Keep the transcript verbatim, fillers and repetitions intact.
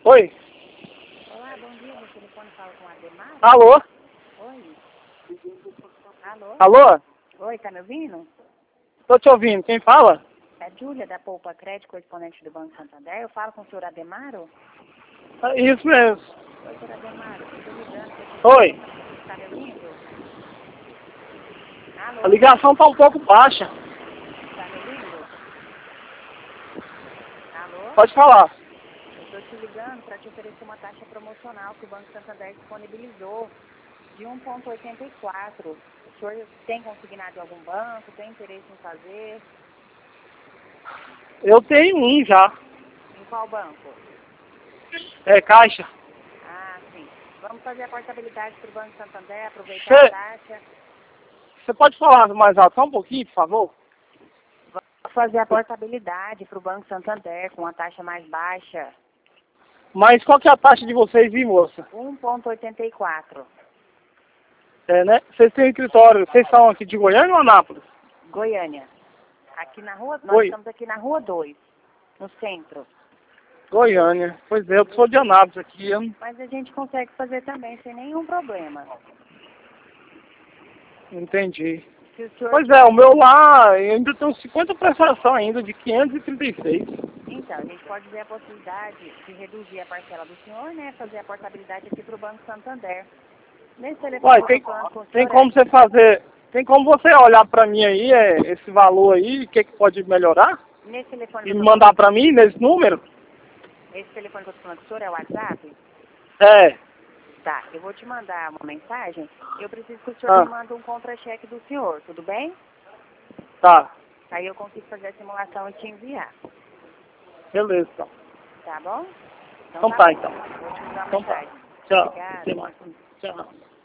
Oi? Olá, bom dia. Meu telefone fala com a Ademar? Alô? Oi. Alô? Alô? Oi, tá me ouvindo? Tô te ouvindo. Quem fala? É Júlia, da Poupa Crédito, correspondente do Banco Santander. Eu falo com o senhor Ademaro? É isso mesmo. Oi, senhor Ademaro. Estou ligando para te Oi. Tá me ouvindo? Alô? A ligação tá um pouco baixa. Tá me ouvindo? Alô? Pode falar. Eu estou te ligando para te oferecer uma taxa promocional que o Banco Santander disponibilizou de um vírgula oitenta e quatro. O senhor tem consignado em algum banco? Tem interesse em fazer? Eu tenho um já. Em qual banco? É caixa. Ah, sim. Vamos fazer a portabilidade para o Banco Santander, aproveitar a taxa. Você pode falar mais alto só um pouquinho, por favor? Vamos fazer a portabilidade para o Banco Santander com a taxa mais baixa. Mas qual que é a taxa de vocês, hein, moça? um vírgula oitenta e quatro. É, né? Vocês têm escritório. Vocês são aqui de Goiânia ou Anápolis? Goiânia. Aqui na rua, nós Oi. estamos aqui na rua dois, no centro. Goiânia. Pois é, eu sou de Anápolis aqui. Eu não Mas a gente consegue fazer também sem nenhum problema. entendi. Se o senhor Pois é, o meu lá, eu ainda tenho cinquenta prestação ainda, de quinhentos e trinta e seis. Então, a gente pode ver a possibilidade de reduzir a parcela do senhor, né? Fazer a portabilidade aqui para o Banco Santander. Nesse telefone Uai, que eu tem, estou falando com o tem senhor, como você fazer, tem como você olhar pra mim aí, é, esse valor aí, o que que pode melhorar? é, nesse telefone que E eu me estou mandar falando, pra mim, nesse número? esse telefone que eu estou falando com o senhor é o WhatsApp? É. Tá, eu vou te mandar uma mensagem. Eu preciso que o senhor Ah, me mande um contra-cheque do senhor, tudo bem? tá. Aí eu consigo fazer a simulação e te enviar, Beleza, então. tá bom? Então tá tá, bom. então. Vou te mandar uma Então tá. mensagem. Tchau. Obrigada. Até mais. Tchau.